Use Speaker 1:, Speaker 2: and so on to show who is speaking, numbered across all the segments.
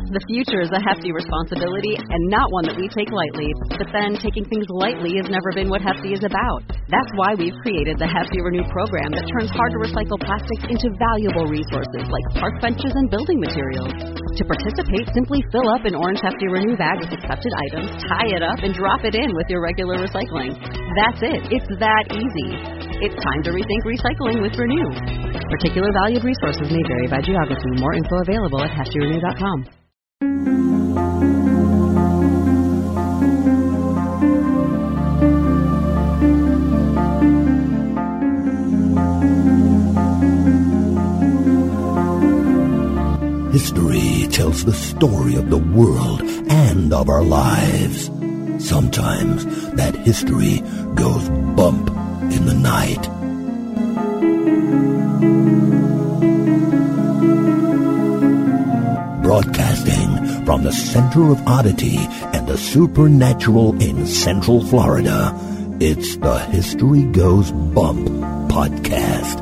Speaker 1: The future is a hefty responsibility and not one that we take lightly. But then, taking things lightly has never been what Hefty is about. That's why we've created the Hefty Renew program that turns hard-to-recycle plastics into valuable resources like park benches and building materials. To participate, simply fill up an orange Hefty Renew bag with accepted items, tie it up, and drop it in with your regular recycling. That's it. It's that easy. It's time to rethink recycling with Renew. Particular valued resources may vary by geography. More info available at heftyrenew.com.
Speaker 2: History tells the story of the world and of our lives. Sometimes that history goes bump in the night. Broadcasting from the center of oddity and the supernatural in Central Florida, it's the History Goes Bump podcast.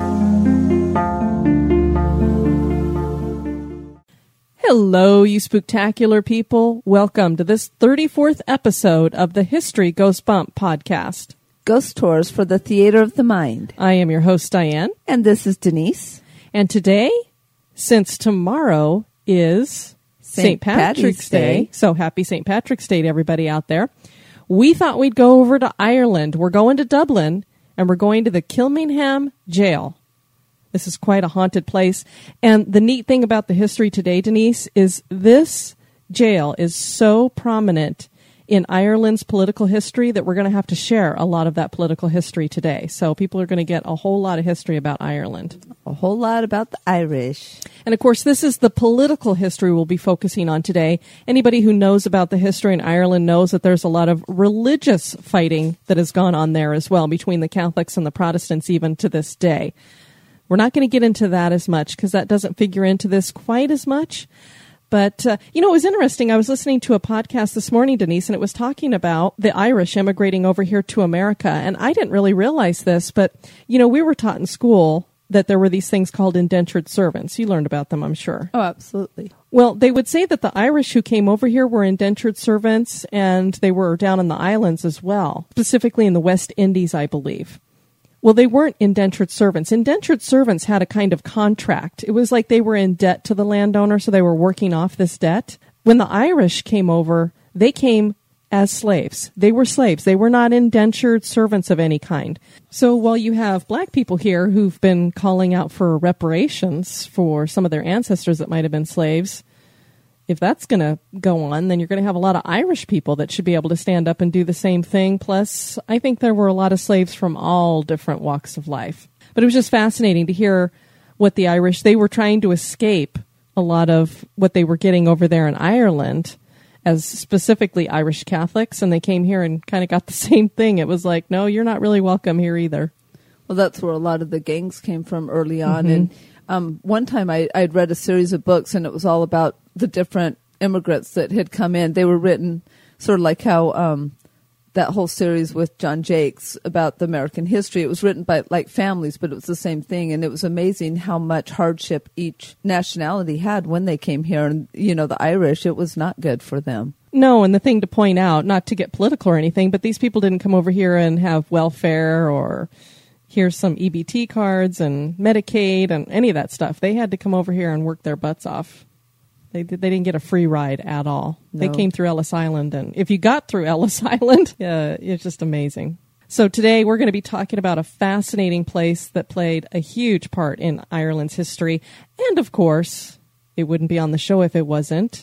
Speaker 3: Hello, you spooktacular people. Welcome to this 34th episode of the History Goes Bump podcast.
Speaker 4: Ghost tours for the theater of the mind.
Speaker 3: I am your host, Diane.
Speaker 4: And this is Denise.
Speaker 3: And today, since tomorrow is St. Patrick's Day, so happy St. Patrick's Day to everybody out there, we thought we'd go over to Ireland. We're going to Dublin, and we're going to the Kilmainham Jail. This is quite a haunted place. And the neat thing about the history today, Denise, is this jail is so prominent in Ireland's political history that we're going to have to share a lot of that political history today. So people are going to get a whole lot of history about Ireland.
Speaker 4: A whole lot about the Irish.
Speaker 3: And of course, this is the political history we'll be focusing on today. Anybody who knows about the history in Ireland knows that there's a lot of religious fighting that has gone on there as well between the Catholics and the Protestants even to this day. We're not going to get into that as much because that doesn't figure into this quite as much. But, it was interesting. I was listening to a podcast this morning, Denise, and it was talking about the Irish immigrating over here to America. And I didn't really realize this, but, we were taught in school that there were these things called indentured servants. You learned about them, I'm sure.
Speaker 4: Oh, absolutely.
Speaker 3: Well, they would say that the Irish who came over here were indentured servants, and they were down in the islands as well, specifically in the West Indies, I believe. Well, they weren't indentured servants. Indentured servants had a kind of contract. It was like they were in debt to the landowner, so they were working off this debt. When the Irish came over, they came as slaves. They were slaves. They were not indentured servants of any kind. So while you have black people here who've been calling out for reparations for some of their ancestors that might have been slaves, if that's going to go on, then you're going to have a lot of Irish people that should be able to stand up and do the same thing. Plus, I think there were a lot of slaves from all different walks of life. But it was just fascinating to hear what the Irish, they were trying to escape a lot of what they were getting over there in Ireland as specifically Irish Catholics, and they came here and kind of got the same thing. It was like, no, you're not really welcome here either.
Speaker 4: Well, that's where a lot of the gangs came from early on. Mm-hmm. And one time I'd read a series of books, and it was all about the different immigrants that had come in. They were written sort of like how that whole series with John Jakes about the American history. It was written by like families, but it was the same thing. And it was amazing how much hardship each nationality had when they came here. And, the Irish, it was not good for them.
Speaker 3: No, and the thing to point out, not to get political or anything, but these people didn't come over here and have welfare or here's some EBT cards and Medicaid and any of that stuff. They had to come over here and work their butts off. They didn't get a free ride at all. No. They came through Ellis Island, and if you got through Ellis Island, it's just amazing. So today we're going to be talking about a fascinating place that played a huge part in Ireland's history. And, of course, it wouldn't be on the show if it wasn't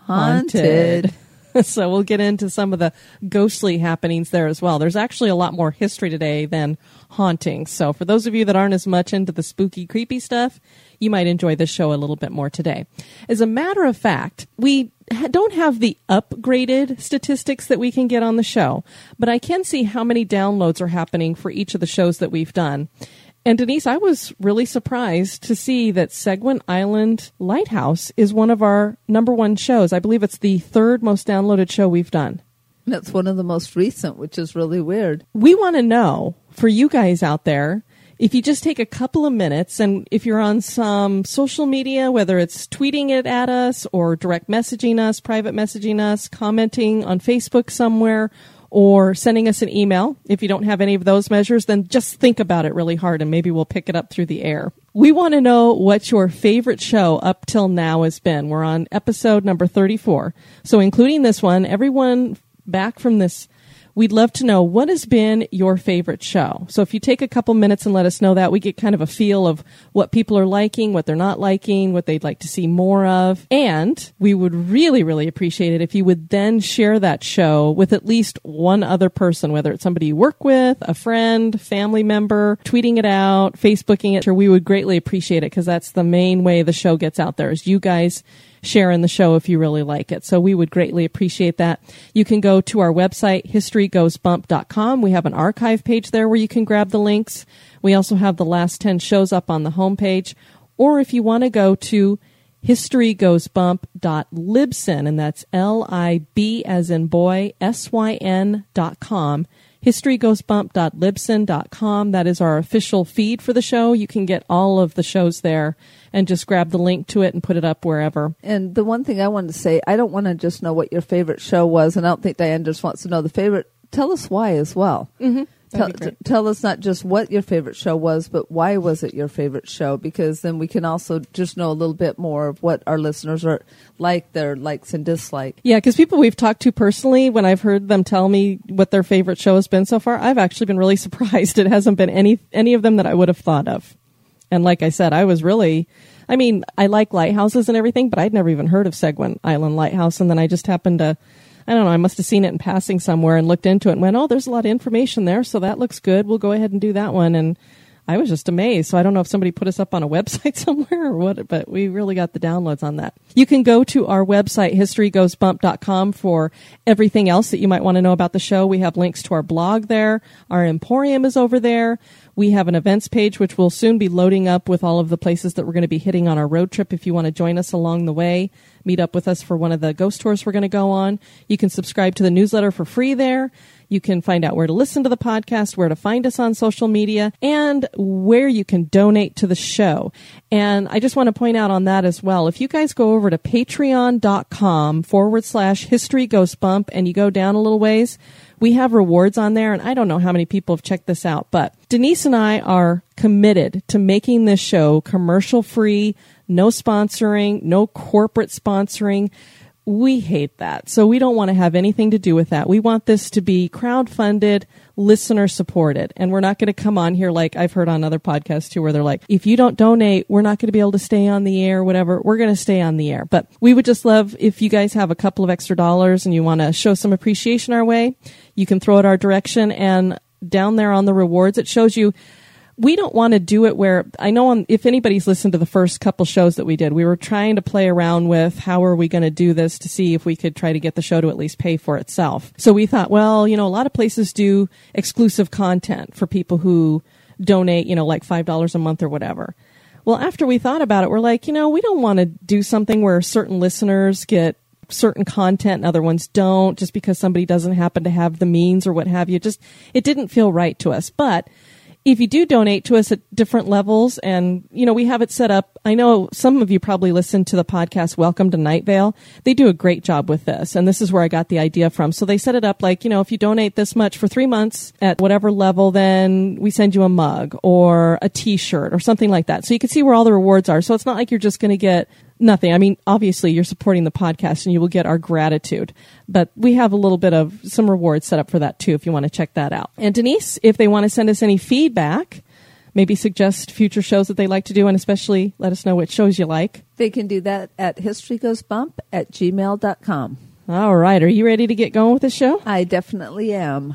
Speaker 3: haunted. So we'll get into some of the ghostly happenings there as well. There's actually a lot more history today than hauntings. So for those of you that aren't as much into the spooky, creepy stuff, you might enjoy this show a little bit more today. As a matter of fact, we don't have the upgraded statistics that we can get on the show, but I can see how many downloads are happening for each of the shows that we've done. And Denise, I was really surprised to see that Seguin Island Lighthouse is one of our number one shows. I believe it's the third most downloaded show we've done.
Speaker 4: That's one of the most recent, which is really weird.
Speaker 3: We want to know, for you guys out there, if you just take a couple of minutes, and if you're on some social media, whether it's tweeting it at us or direct messaging us, private messaging us, commenting on Facebook somewhere, or sending us an email. If you don't have any of those measures, then just think about it really hard and maybe we'll pick it up through the air. We want to know what your favorite show up till now has been. We're on episode number 34. So including this one, everyone back from this, we'd love to know what has been your favorite show. So if you take a couple minutes and let us know that, we get kind of a feel of what people are liking, what they're not liking, what they'd like to see more of. And we would really, really appreciate it if you would then share that show with at least one other person, whether it's somebody you work with, a friend, family member, tweeting it out, Facebooking it. We would greatly appreciate it because that's the main way the show gets out there is you guys sharing the show if you really like it. So we would greatly appreciate that. You can go to our website, historygoesbump.com. We have an archive page there where you can grab the links. We also have the last 10 shows up on the homepage. Or if you want to go to historygoesbump.libsyn, and that's L-I-B as in boy, S-Y-N.com. historygoesbump.libsyn.com. That is our official feed for the show. You can get all of the shows there and just grab the link to it and put it up wherever.
Speaker 4: And the one thing I wanted to say, I don't want to just know what your favorite show was, and I don't think Diane just wants to know the favorite. Tell us why as well.
Speaker 3: Mm-hmm.
Speaker 4: Tell us not just what your favorite show was, but why was it your favorite show? Because then we can also just know a little bit more of what our listeners are like, their likes and dislikes.
Speaker 3: Yeah, because people we've talked to personally, when I've heard them tell me what their favorite show has been so far, I've actually been really surprised. It hasn't been any of them that I would have thought of. And like I said, I like lighthouses and everything, but I'd never even heard of Seguin Island Lighthouse. And then I just happened to, I don't know, I must have seen it in passing somewhere and looked into it and went, oh, there's a lot of information there, so that looks good. We'll go ahead and do that one. And I was just amazed. So I don't know if somebody put us up on a website somewhere or what, but we really got the downloads on that. You can go to our website, historygoesbump.com, for everything else that you might want to know about the show. We have links to our blog there. Our Emporium is over there. We have an events page, which will soon be loading up with all of the places that we're going to be hitting on our road trip. If you want to join us along the way, meet up with us for one of the ghost tours we're going to go on. You can subscribe to the newsletter for free there. You can find out where to listen to the podcast, where to find us on social media, and where you can donate to the show. And I just want to point out on that as well, if you guys go over to patreon.com/historygoesbump and you go down a little ways, we have rewards on there, and I don't know how many people have checked this out, but Denise and I are committed to making this show commercial-free, no sponsoring, no corporate sponsoring. We hate that. So we don't want to have anything to do with that. We want this to be crowdfunded, listener-supported. And we're not going to come on here like I've heard on other podcasts, too, where they're like, if you don't donate, we're not going to be able to stay on the air, whatever. We're going to stay on the air. But we would just love if you guys have a couple of extra dollars and you want to show some appreciation our way, you can throw it our direction. And down there on the rewards, it shows you, we don't want to do it where, I know if anybody's listened to the first couple shows that we did, we were trying to play around with how are we going to do this to see if we could try to get the show to at least pay for itself. So we thought, well, a lot of places do exclusive content for people who donate, like $5 a month or whatever. Well, after we thought about it, we're like, we don't want to do something where certain listeners get certain content and other ones don't, just because somebody doesn't happen to have the means or what have you. It didn't feel right to us. But if you do donate to us at different levels, and, we have it set up. I know some of you probably listen to the podcast Welcome to Night Vale. They do a great job with this, and this is where I got the idea from. So they set it up like, if you donate this much for 3 months at whatever level, then we send you a mug or a T-shirt or something like that. So you can see where all the rewards are. So it's not like you're just going to get nothing. I mean, obviously you're supporting the podcast and you will get our gratitude, but we have a little bit of some rewards set up for that too, if you want to check that out. And Denise, if they want to send us any feedback, maybe suggest future shows that they like to do, and especially let us know what shows you like,
Speaker 4: they can do that at historygoesbump@gmail.com.
Speaker 3: All right. Are you ready to get going with the show?
Speaker 4: I definitely am.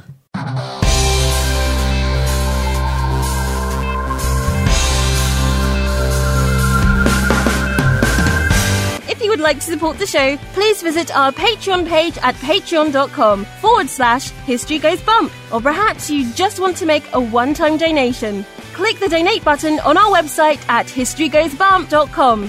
Speaker 5: If you would like to support the show, please visit our Patreon page at patreon.com/historygoesbump. Or perhaps you just want to make a one-time donation. Click the donate button on our website at historygoesbump.com.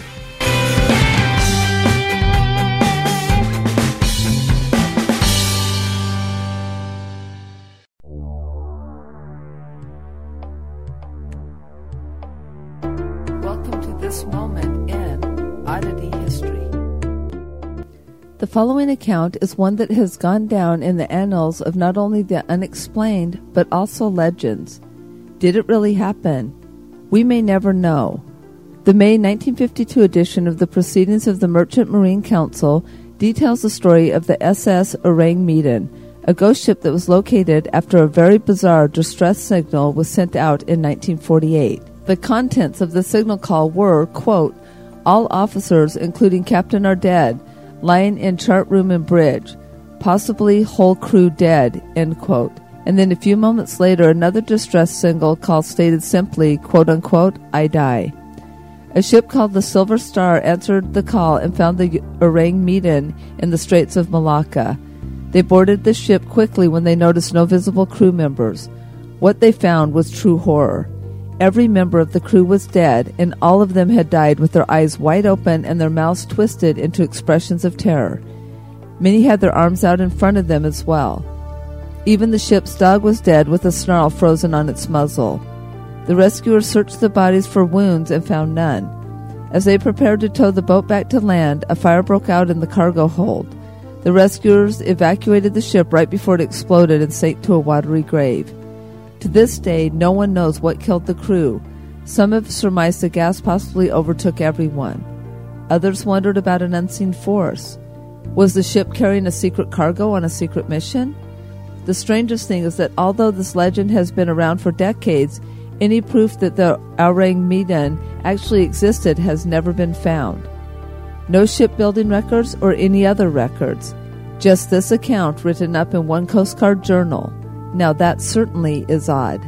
Speaker 4: The following account is one that has gone down in the annals of not only the unexplained, but also legends. Did it really happen? We may never know. The May 1952 edition of the Proceedings of the Merchant Marine Council details the story of the SS Orang Medan, a ghost ship that was located after a very bizarre distress signal was sent out in 1948. The contents of the signal call were, quote, "All officers, including captain, are dead, lying in chart room and bridge, possibly whole crew dead," end quote. And then a few moments later, another distress signal call stated simply, quote unquote, "I die." A ship called the Silver Star answered the call and found the Orang Medan in the Straits of Malacca. They boarded the ship quickly when they noticed no visible crew members. What they found was true horror. Every member of the crew was dead, and all of them had died with their eyes wide open and their mouths twisted into expressions of terror. Many had their arms out in front of them as well. Even the ship's dog was dead with a snarl frozen on its muzzle. The rescuers searched the bodies for wounds and found none. As they prepared to tow the boat back to land, a fire broke out in the cargo hold. The rescuers evacuated the ship right before it exploded and sank to a watery grave. To this day, no one knows what killed the crew. Some have surmised the gas possibly overtook everyone. Others wondered about an unseen force. Was the ship carrying a secret cargo on a secret mission? The strangest thing is that although this legend has been around for decades, any proof that the Orang Medan actually existed has never been found. No shipbuilding records or any other records. Just this account written up in one Coast Guard journal. Now that certainly is odd.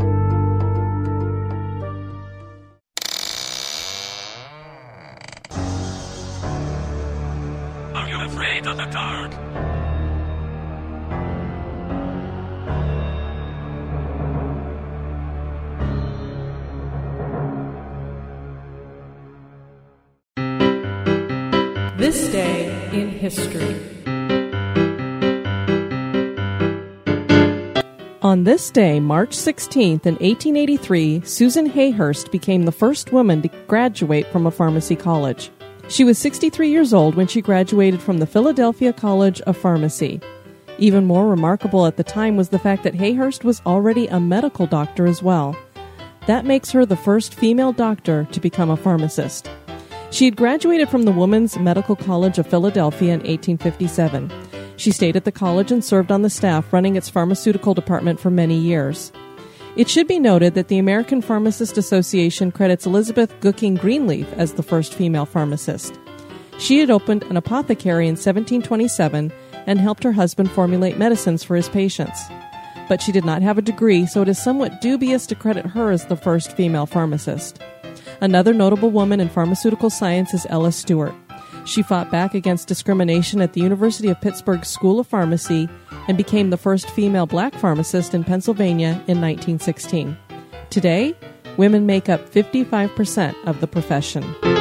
Speaker 6: Are you afraid of the dark?
Speaker 3: This day in history. On this day, March 16th, in 1883, Susan Hayhurst became the first woman to graduate from a pharmacy college. She was 63 years old when she graduated from the Philadelphia College of Pharmacy. Even more remarkable at the time was the fact that Hayhurst was already a medical doctor as well. That makes her the first female doctor to become a pharmacist. She had graduated from the Women's Medical College of Philadelphia in 1857. She stayed at the college and served on the staff running its pharmaceutical department for many years. It should be noted that the American Pharmacist Association credits Elizabeth Gooking Greenleaf as the first female pharmacist. She had opened an apothecary in 1727 and helped her husband formulate medicines for his patients. But she did not have a degree, so it is somewhat dubious to credit her as the first female pharmacist. Another notable woman in pharmaceutical science is Ella Stewart. She fought back against discrimination at the University of Pittsburgh School of Pharmacy and became the first female black pharmacist in Pennsylvania in 1916. Today, women make up 55% of the profession.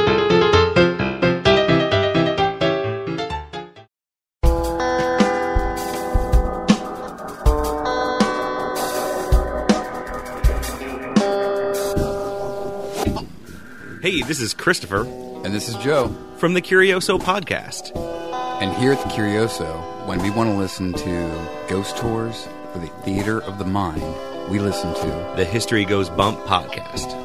Speaker 7: Hey, this is Christopher.
Speaker 8: And this is Joe.
Speaker 7: From the Curioso Podcast.
Speaker 8: And here at the Curioso, when we want to listen to ghost tours for the theater of the mind, we listen to
Speaker 7: the History Goes Bump Podcast.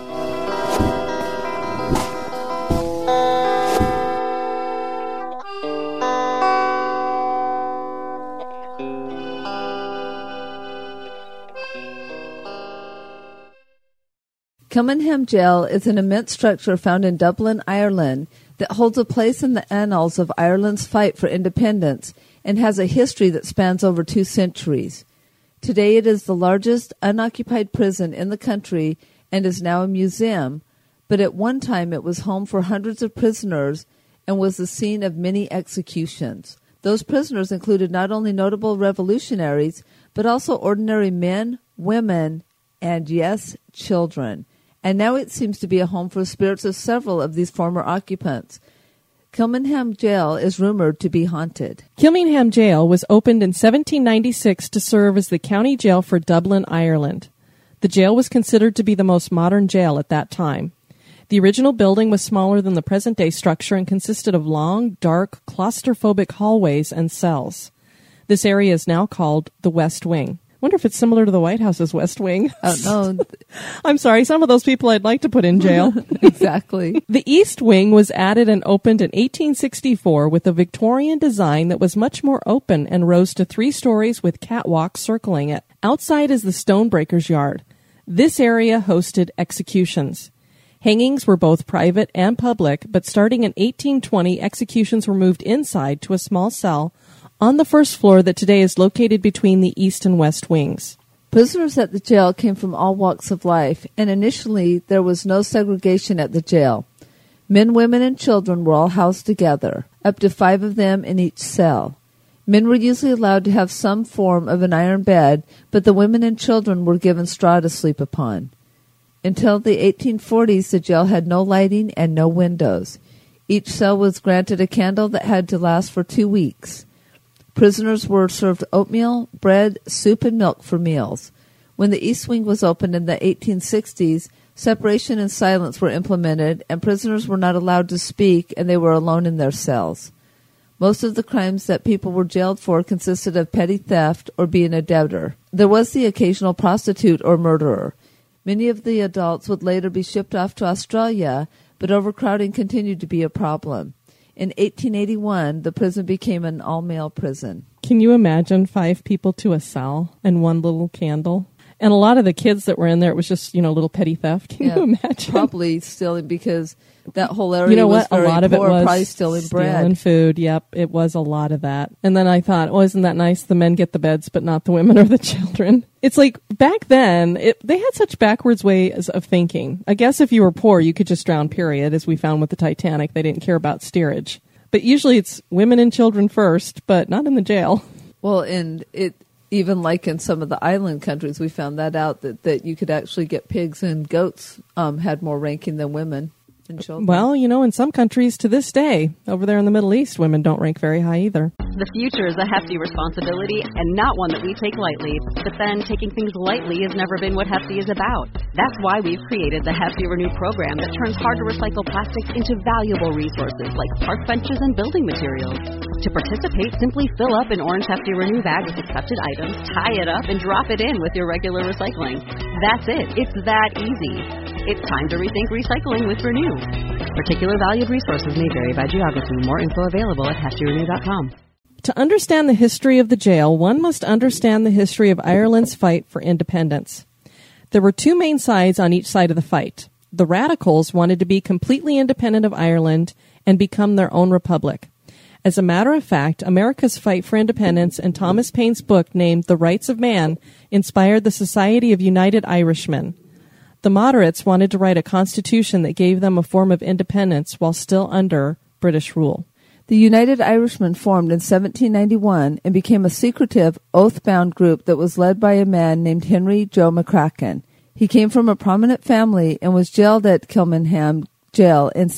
Speaker 4: Kilmainham Jail is an immense structure found in Dublin, Ireland, that holds a place in the annals of Ireland's fight for independence and has a history that spans over 2 centuries. Today it is the largest unoccupied prison in the country and is now a museum, but at one time it was home for hundreds of prisoners and was the scene of many executions. Those prisoners included not only notable revolutionaries, but also ordinary men, women, and, yes, children. And now it seems to be a home for the spirits of several of these former occupants. Kilmainham Jail is rumored to be haunted.
Speaker 3: Kilmainham Jail was opened in 1796 to serve as the county jail for Dublin, Ireland. The jail was considered to be the most modern jail at that time. The original building was smaller than the present-day structure and consisted of long, dark, claustrophobic hallways and cells. This area is now called the West Wing. Wonder if it's similar to the White House's West Wing.
Speaker 4: Oh, no.
Speaker 3: I'm sorry, some of those people I'd like to put in jail.
Speaker 4: Exactly.
Speaker 3: The East Wing was added and opened in 1864 with a Victorian design that was much more open and rose to 3 stories with catwalks circling it. Outside is the Stonebreakers Yard. This area hosted executions. Hangings were both private and public, but starting in 1820, executions were moved inside to a small cell on the first floor that today is located between the East and West Wings.
Speaker 4: Prisoners at the jail came from all walks of life, and initially there was no segregation at the jail. Men, women, and children were all housed together, up to 5 of them in each cell. Men were usually allowed to have some form of an iron bed, but the women and children were given straw to sleep upon. Until the 1840s, the jail had no lighting and no windows. Each cell was granted a candle that had to last for 2 weeks. Prisoners were served oatmeal, bread, soup, and milk for meals. When the East Wing was opened in the 1860s, separation and silence were implemented, and prisoners were not allowed to speak, and they were alone in their cells. Most of the crimes that people were jailed for consisted of petty theft or being a debtor. There was the occasional prostitute or murderer. Many of the adults would later be shipped off to Australia, but overcrowding continued to be a problem. In 1881, the prison became an all-male prison.
Speaker 3: Can you imagine 5 people to a cell and 1 little candle? And a lot of the kids that were in there, it was just, little petty theft. Can you imagine?
Speaker 4: Probably stealing, because that whole area was very
Speaker 3: a lot of
Speaker 4: poor,
Speaker 3: it was
Speaker 4: probably stealing bread.
Speaker 3: Stealing food, yep. It was a lot of that. And then I thought, isn't that nice? The men get the beds, but not the women or the children. It's like, back then, they had such backwards ways of thinking. I guess if you were poor, you could just drown, period, as we found with the Titanic. They didn't care about steerage. But usually it's women and children first, but not in the jail.
Speaker 4: Well, and even like in some of the island countries, we found that out, that you could actually get pigs and goats had more ranking than women and children.
Speaker 3: Well, in some countries to this day, over there in the Middle East, women don't rank very high either.
Speaker 1: The future is a hefty responsibility and not one that we take lightly. But then taking things lightly has never been what Hefty is about. That's why we've created the Hefty Renew program that turns hard-to-recycle plastics into valuable resources like park benches and building materials. To participate, simply fill up an orange Hefty Renew bag with accepted items, tie it up, and drop it in with your regular recycling. That's it. It's that easy. It's time to rethink recycling with Renew. Particular valued resources may vary by geography. More info available at heftyrenew.com.
Speaker 3: To understand the history of the jail, one must understand the history of Ireland's fight for independence. There were 2 main sides on each side of the fight. The radicals wanted to be completely independent of Ireland and become their own republic. As a matter of fact, America's fight for independence and Thomas Paine's book named The Rights of Man inspired the Society of United Irishmen. The moderates wanted to write a constitution that gave them a form of independence while still under British rule.
Speaker 4: The United Irishmen formed in 1791 and became a secretive, oath-bound group that was led by a man named Henry Joe McCracken. He came from a prominent family and was jailed at Kilmainham Jail in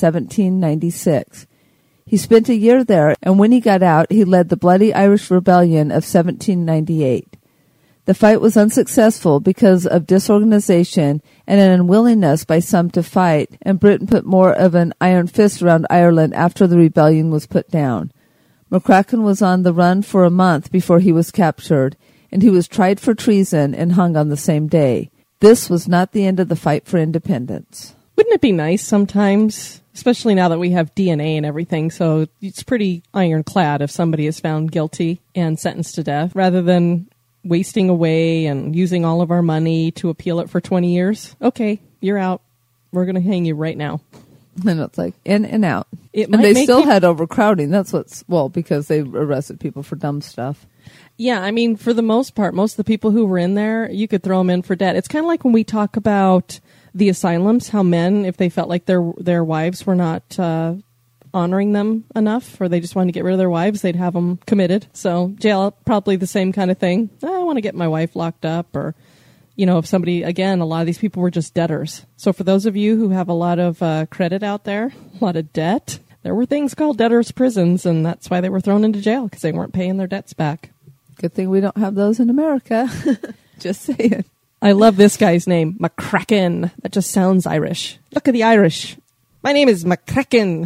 Speaker 4: 1796. He spent a year there, and when he got out, he led the Bloody Irish Rebellion of 1798. The fight was unsuccessful because of disorganization and an unwillingness by some to fight, and Britain put more of an iron fist around Ireland after the rebellion was put down. McCracken was on the run for a month before he was captured, and he was tried for treason and hung on the same day. This was not the end of the fight for independence.
Speaker 3: Wouldn't it be nice sometimes, especially now that we have DNA and everything, so it's pretty ironclad if somebody is found guilty and sentenced to death, rather than wasting away and using all of our money to appeal it for 20 years. Okay, you're out. We're going to hang you right now.
Speaker 4: And it's like in and out.
Speaker 3: And
Speaker 4: they still had overcrowding. That's because they arrested people for dumb stuff.
Speaker 3: Yeah, I mean, for the most part, most of the people who were in there, you could throw them in for debt. It's kind of like when we talk about the asylums, how men, if they felt like their wives were not honoring them enough, or they just wanted to get rid of their wives, they'd have them committed. So jail, probably the same kind of thing. I want to get my wife locked up, or, if somebody, again, a lot of these people were just debtors. So for those of you who have a lot of credit out there, a lot of debt, there were things called debtors' prisons, and that's why they were thrown into jail, because they weren't paying their debts back.
Speaker 4: Good thing we don't have those in America. Just saying.
Speaker 3: I love this guy's name, McCracken. That just sounds Irish. Look at the Irish. My name is McCracken.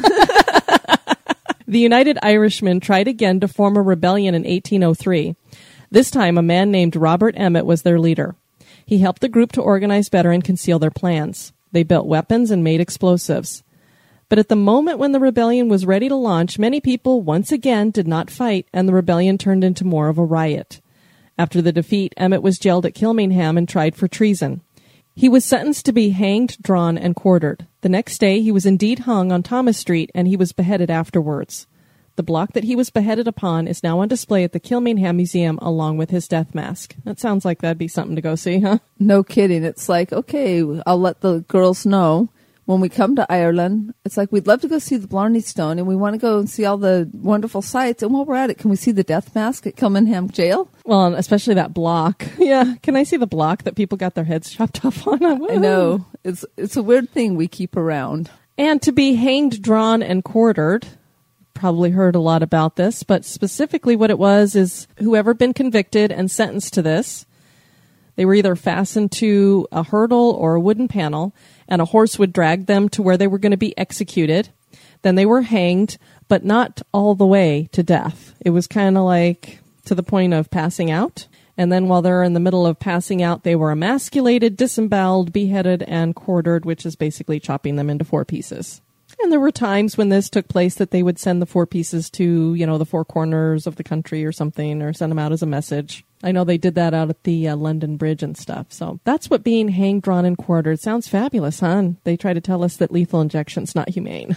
Speaker 3: The United Irishmen tried again to form a rebellion in 1803. This time, a man named Robert Emmet was their leader. He helped the group to organize better and conceal their plans. They built weapons and made explosives. But at the moment when the rebellion was ready to launch, many people once again did not fight, and the rebellion turned into more of a riot. After the defeat, Emmet was jailed at Kilmainham and tried for treason. He was sentenced to be hanged, drawn, and quartered. The next day, he was indeed hung on Thomas Street, and he was beheaded afterwards. The block that he was beheaded upon is now on display at the Kilmainham Museum along with his death mask. That sounds like that'd be something to go see, huh?
Speaker 4: No kidding. It's like, okay, I'll let the girls know when we come to Ireland. It's like, we'd love to go see the Blarney Stone, and we want to go and see all the wonderful sights. And while we're at it, can we see the death mask at Kilmainham Jail?
Speaker 3: Well, and especially that block. Yeah. Can I see the block that people got their heads chopped off on?
Speaker 4: I know. It's a weird thing we keep around.
Speaker 3: And to be hanged, drawn, and quartered. Probably heard a lot about this, but specifically what it was is whoever been convicted and sentenced to this, they were either fastened to a hurdle or a wooden panel, and a horse would drag them to where they were going to be executed. Then they were hanged, but not all the way to death. It was kind of like to the point of passing out. And then while they're in the middle of passing out, they were emasculated, disemboweled, beheaded, and quartered, which is basically chopping them into 4 pieces. And there were times when this took place that they would send the 4 pieces to, the 4 corners of the country or something, or send them out as a message. I know they did that out at the London Bridge and stuff. So that's what being hanged, drawn, and quartered sounds fabulous, huh? They try to tell us that lethal injection's not humane.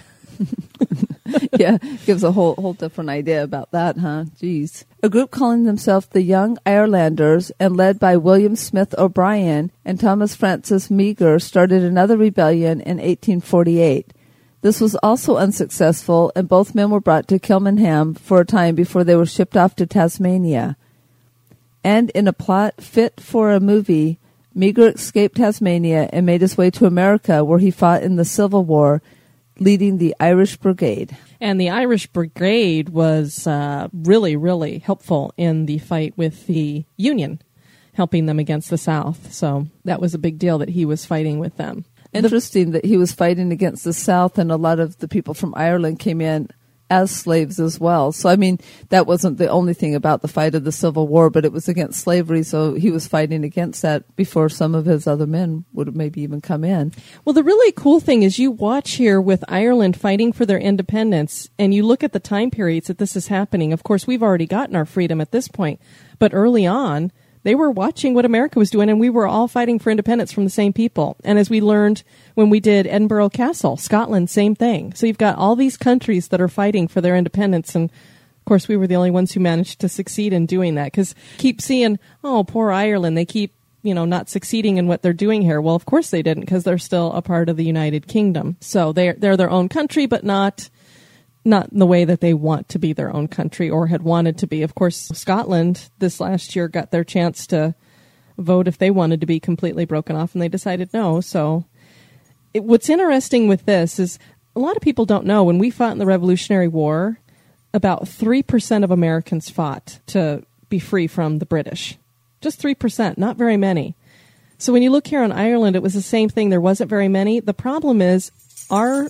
Speaker 4: Yeah, gives a whole different idea about that, huh? Jeez. A group calling themselves the Young Irelanders and led by William Smith O'Brien and Thomas Francis Meagher started another rebellion in 1848. This was also unsuccessful, and both men were brought to Kilmainham for a time before they were shipped off to Tasmania. And in a plot fit for a movie, Meagher escaped Tasmania and made his way to America, where he fought in the Civil War, leading the Irish Brigade.
Speaker 3: And the Irish Brigade was really, really helpful in the fight with the Union, helping them against the South. So that was a big deal that he was fighting with them.
Speaker 4: Interesting that he was fighting against the South, and a lot of the people from Ireland came in as slaves as well. So, I mean, that wasn't the only thing about the fight of the Civil War, but it was against slavery, so he was fighting against that before some of his other men would have maybe even come in.
Speaker 3: Well, the really cool thing is you watch here with Ireland fighting for their independence, and you look at the time periods that this is happening. Of course, we've already gotten our freedom at this point, but early on, they were watching what America was doing, and we were all fighting for independence from the same people. And as we learned when we did Edinburgh Castle, Scotland, same thing. So you've got all these countries that are fighting for their independence, and of course we were the only ones who managed to succeed in doing that. Because keep seeing, oh, poor Ireland, they keep, not succeeding in what they're doing here. Well, of course they didn't, because they're still a part of the United Kingdom. So they're their own country, but not in the way that they want to be their own country or had wanted to be. Of course, Scotland this last year got their chance to vote if they wanted to be completely broken off, and they decided no. So what's interesting with this is a lot of people don't know when we fought in the Revolutionary War, about 3% of Americans fought to be free from the British. Just 3%, not very many. So when you look here on Ireland, it was the same thing. There wasn't very many. The problem is our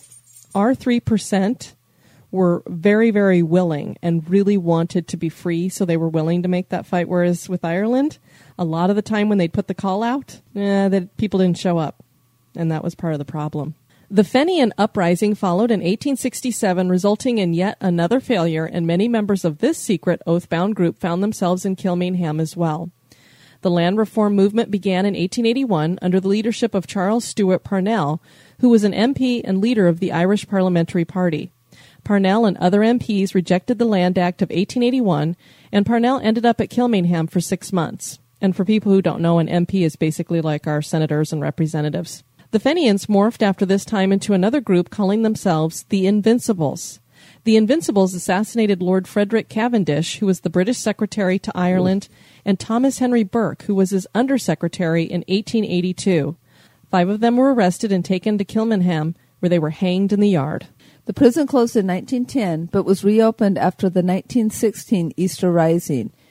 Speaker 3: 3% were very, very willing and really wanted to be free, so they were willing to make that fight. Whereas with Ireland, a lot of the time when they'd put the call out, that people didn't show up, and that was part of the problem. The Fenian Uprising followed in 1867, resulting in yet another failure, and many members of this secret oath-bound group found themselves in Kilmainham as well. The land reform movement began in 1881 under the leadership of Charles Stewart Parnell, who was an MP and leader of the Irish Parliamentary Party. Parnell and other MPs rejected the Land Act of 1881, and Parnell ended up at Kilmainham for 6 months. And for people who don't know, an MP is basically like our senators and representatives. The Fenians morphed after this time into another group calling themselves the Invincibles. The Invincibles assassinated Lord Frederick Cavendish, who was the British Secretary to Ireland, and Thomas Henry Burke, who was his Undersecretary in 1882. 5 of them were arrested and taken to Kilmainham, where they were hanged in the yard.
Speaker 4: The prison closed in 1910, but was reopened after the 1916 Easter Rising.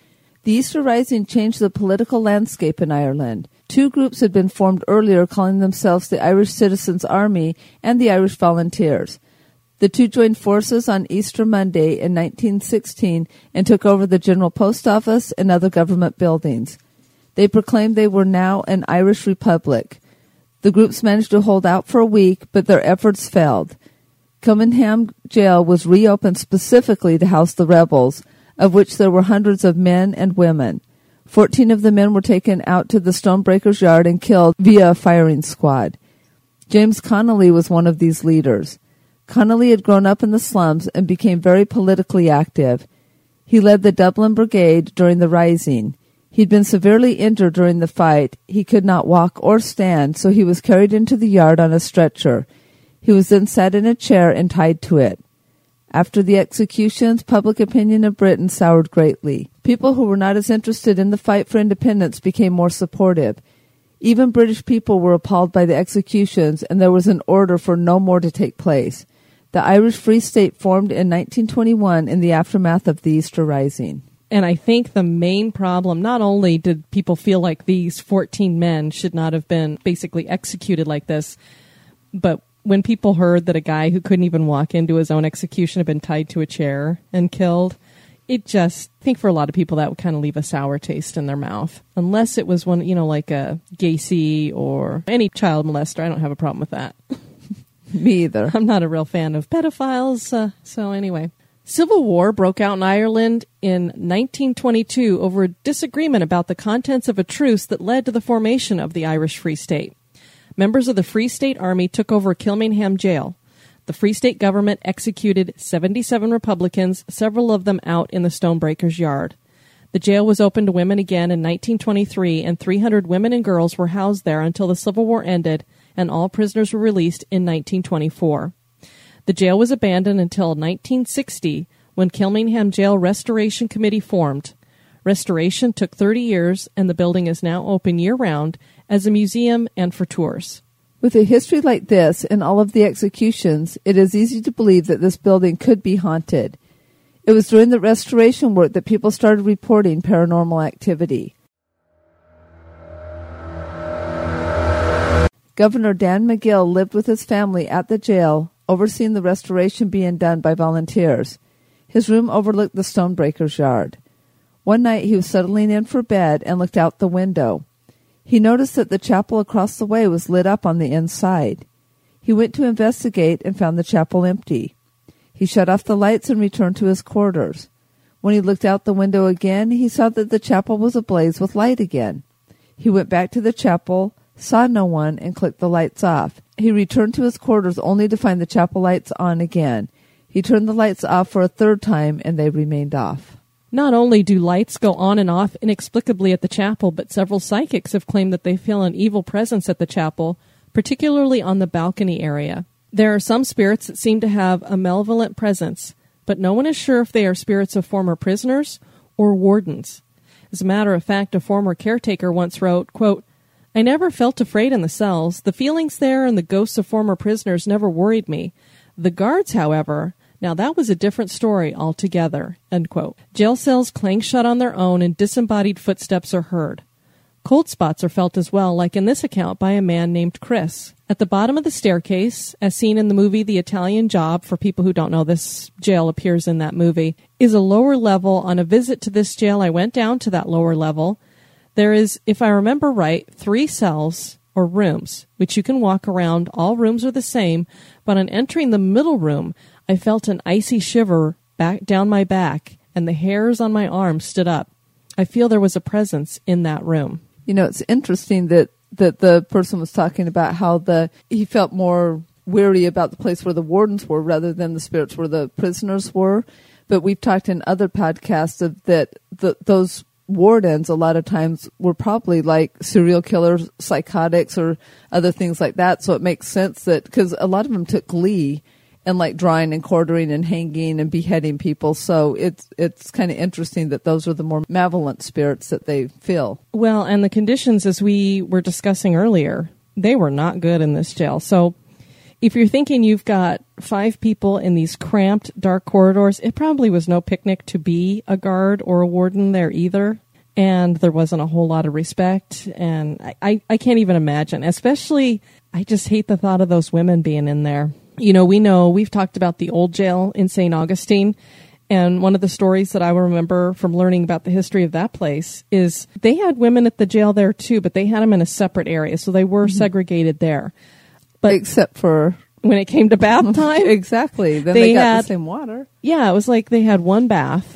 Speaker 4: The Easter Rising changed the political landscape in Ireland. Two groups had been formed earlier calling themselves the Irish Citizens' Army and the Irish Volunteers. The two joined forces on Easter Monday in 1916 and took over the General Post Office and other government buildings. They proclaimed they were now an Irish Republic. The groups managed to hold out for a week, but their efforts failed. Kilmainham Jail was reopened specifically to house the rebels, of which there were hundreds of men and women. 14 of the men were taken out to the Stonebreakers' yard and killed via a firing squad. James Connolly was one of these leaders. Connolly had grown up in the slums and became very politically active. He led the Dublin Brigade during the Rising. He'd been severely injured during the fight. He could not walk or stand, so he was carried into the yard on a stretcher. He was then sat in a chair and tied to it. After the executions, public opinion of Britain soured greatly. People who were not as interested in the fight for independence became more supportive. Even British people were appalled by the executions, and there was an order for no more to take place. The Irish Free State formed in 1921 in the aftermath of the Easter Rising.
Speaker 3: And I think the main problem, not only did people feel like these 14 men should not have been basically executed like this, but when people heard that a guy who couldn't even walk into his own execution had been tied to a chair and killed, it just, I think for a lot of people that would kind of leave a sour taste in their mouth. Unless it was one, like a Gacy or any child molester. I don't have a problem with that.
Speaker 4: Me either.
Speaker 3: I'm not a real fan of pedophiles. So anyway. Civil war broke out in Ireland in 1922 over a disagreement about the contents of a truce that led to the formation of the Irish Free State. Members of the Free State Army took over Kilmainham Jail. The Free State government executed 77 Republicans, several of them out in the Stonebreakers' yard. The jail was opened to women again in 1923, and 300 women and girls were housed there until the Civil War ended, and all prisoners were released in 1924. The jail was abandoned until 1960, when Kilmainham Jail Restoration Committee formed. Restoration took 30 years, and the building is now open year-round as a museum and for tours.
Speaker 4: With a history like this and all of the executions, it is easy to believe that this building could be haunted. It was during the restoration work that people started reporting paranormal activity. Governor Dan McGill lived with his family at the jail, overseeing the restoration being done by volunteers. His room overlooked the Stonebreakers' yard. One night he was settling in for bed and looked out the window. He noticed that the chapel across the way was lit up on the inside. He went to investigate and found the chapel empty. He shut off the lights and returned to his quarters. When he looked out the window again, he saw that the chapel was ablaze with light again. He went back to the chapel, saw no one, and clicked the lights off. He returned to his quarters only to find the chapel lights on again. He turned the lights off for a third time, and they remained off.
Speaker 3: Not only do lights go on and off inexplicably at the chapel, but several psychics have claimed that they feel an evil presence at the chapel, particularly on the balcony area. There are some spirits that seem to have a malevolent presence, but no one is sure if they are spirits of former prisoners or wardens. As a matter of fact, a former caretaker once wrote, quote, "I never felt afraid in the cells. The feelings there and the ghosts of former prisoners never worried me. The guards, however, now that was a different story altogether." End quote. Jail cells clang shut on their own and disembodied footsteps are heard. Cold spots are felt as well, like in this account by a man named Chris. At the bottom of the staircase, as seen in the movie The Italian Job, for people who don't know, this jail appears in that movie, is a lower level. On a visit to this jail, I went down to that lower level. There is, if I remember right, 3 cells or rooms, which you can walk around. All rooms are the same, but on entering the middle room, I felt an icy shiver back down my back, and the hairs on my arms stood up. I feel there was a presence in that room.
Speaker 4: You know, it's interesting that the person was talking about how he felt more weary about the place where the wardens were rather than the spirits where the prisoners were. But we've talked in other podcasts of that those wardens a lot of times were probably like serial killers, psychotics, or other things like that. So it makes sense that, because a lot of them took glee in like drawing and quartering and hanging and beheading people. So it's kind of interesting that those are the more malevolent spirits that they feel.
Speaker 3: Well, and the conditions, as we were discussing earlier, they were not good in this jail. So if you're thinking you've got 5 people in these cramped, dark corridors, it probably was no picnic to be a guard or a warden there either. and there wasn't a whole lot of respect. And I can't even imagine, especially, I just hate the thought of those women being in there. You know, we've talked about the old jail in St. Augustine. And one of the stories that I remember from learning about the history of that place is they had women at the jail there too, but they had them in a separate area. So they were segregated there. But
Speaker 4: except for
Speaker 3: when it came to bath time.
Speaker 4: Exactly. Then they got the same water.
Speaker 3: Yeah, it was like they had one bath.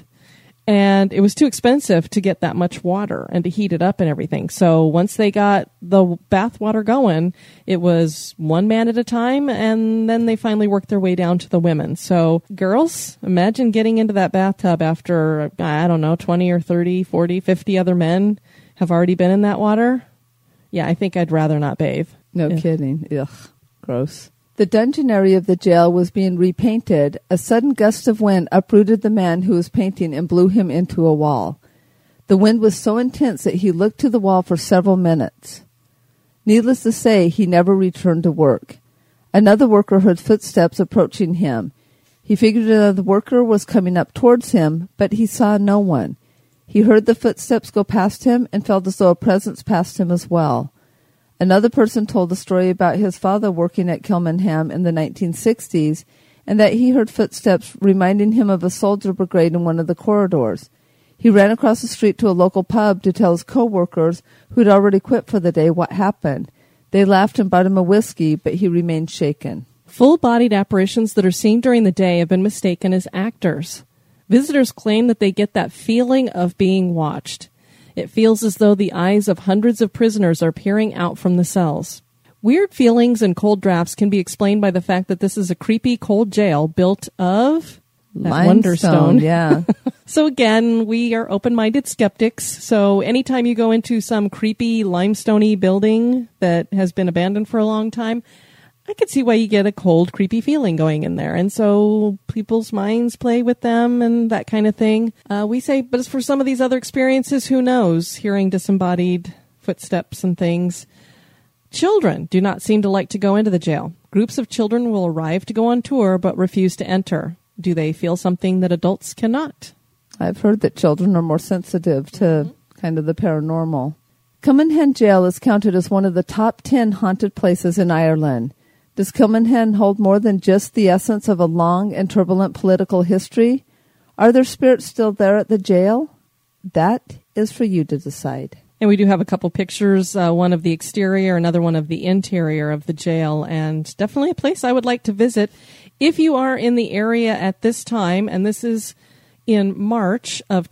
Speaker 3: And it was too expensive to get that much water and to heat it up and everything. So once they got the bath water going, it was one man at a time, and then they finally worked their way down to the women. So girls, imagine getting into that bathtub after, I don't know, 20 or 30, 40, 50 other men have already been in that water. Yeah, I think I'd rather not bathe.
Speaker 4: No kidding. Ugh, gross. The dungeon area of the jail was being repainted. A sudden gust of wind uprooted the man who was painting and blew him into a wall. The wind was so intense that he looked to the wall for several minutes. Needless to say, he never returned to work. Another worker heard footsteps approaching him. He figured another worker was coming up towards him, but he saw no one. He heard the footsteps go past him and felt as though a presence passed him as well. Another person told a story about his father working at Kilmainham in the 1960s, and that he heard footsteps reminding him of a soldier brigade in one of the corridors. He ran across the street to a local pub to tell his co-workers, who'd already quit for the day, what happened. They laughed and bought him a whiskey, but he remained shaken.
Speaker 3: Full-bodied apparitions that are seen during the day have been mistaken as actors. Visitors claim that they get that feeling of being watched. It feels as though the eyes of hundreds of prisoners are peering out from the cells. Weird feelings and cold drafts can be explained by the fact that this is a creepy, cold jail built of Wonderstone.
Speaker 4: Yeah.
Speaker 3: So again, we are open-minded skeptics. So anytime you go into some creepy, limestoney building that has been abandoned for a long time, I could see why you get a cold, creepy feeling going in there. And so people's minds play with them and that kind of thing. We say, but as for some of these other experiences, who knows? Hearing disembodied footsteps and things. Children do not seem to like to go into the jail. Groups of children will arrive to go on tour but refuse to enter. Do they feel something that adults cannot?
Speaker 4: I've heard that children are more sensitive to kind of the paranormal. Kilmainham Jail is counted as one of the top 10 haunted places in Ireland. Does Kilmainham hold more than just the essence of a long and turbulent political history? Are there spirits still there at the jail? That is for you to decide.
Speaker 3: And we do have a couple pictures, one of the exterior, another one of the interior of the jail, and definitely a place I would like to visit. If you are in the area at this time, and this is in March of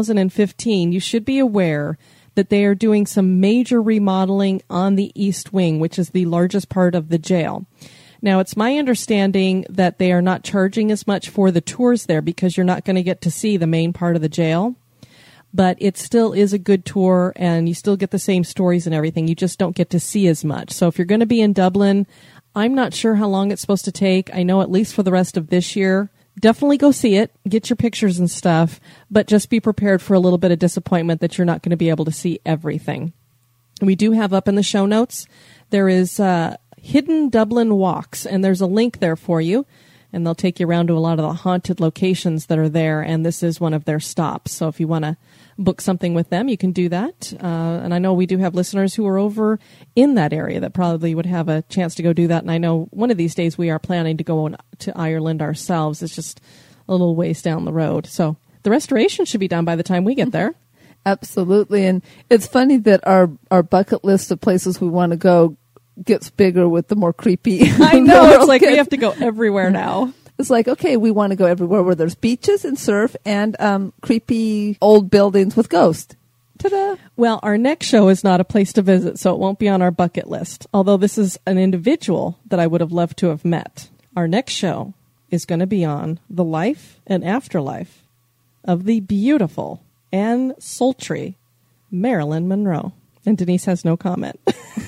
Speaker 3: 2015, you should be aware that they are doing some major remodeling on the East Wing, which is the largest part of the jail. Now, it's my understanding that they are not charging as much for the tours there because you're not going to get to see the main part of the jail. But it still is a good tour, and you still get the same stories and everything. You just don't get to see as much. So if you're going to be in Dublin, I'm not sure how long it's supposed to take. I know at least for the rest of this year. Definitely go see it, get your pictures and stuff, but just be prepared for a little bit of disappointment that you're not going to be able to see everything. We do have up in the show notes, there is Hidden Dublin Walks, and there's a link there for you, and they'll take you around to a lot of the haunted locations that are there, and this is one of their stops. So if you want to book something with them, you can do that. And I know we do have listeners who are over in that area that probably would have a chance to go do that. And I know one of these days we are planning to go to Ireland ourselves. It's just a little ways down the road. So the restoration should be done by the time we get there.
Speaker 4: Absolutely. And it's funny that our bucket list of places we want to go gets bigger with the more creepy.
Speaker 3: I know. It's like we have to go everywhere now.
Speaker 4: It's like, okay, we want to go everywhere where there's beaches and surf and creepy old buildings with ghosts. Ta-da!
Speaker 3: Well, our next show is not a place to visit, so it won't be on our bucket list. Although this is an individual that I would have loved to have met. Our next show is going to be on the life and afterlife of the beautiful and sultry Marilyn Monroe. And Denise has no comment.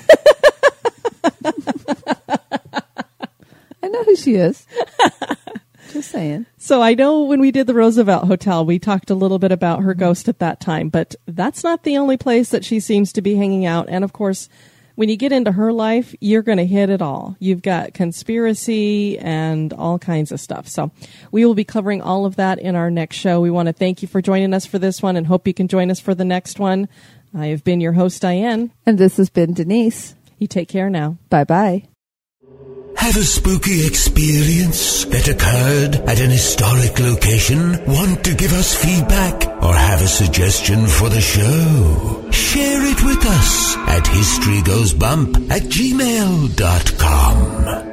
Speaker 4: I know who she is. Just saying.
Speaker 3: So I know when we did the Roosevelt Hotel, we talked a little bit about her ghost at that time, but that's not the only place that she seems to be hanging out. And of course, when you get into her life, you're going to hit it all. You've got conspiracy and all kinds of stuff. So we will be covering all of that in our next show. We want to thank you for joining us for this one and hope you can join us for the next one. I have been your host, Diane.
Speaker 4: And this has been Denise.
Speaker 3: You take care now.
Speaker 4: Bye-bye.
Speaker 2: Have a spooky experience that occurred at an historic location? Want to give us feedback or have a suggestion for the show? Share it with us at historygoesbump@gmail.com.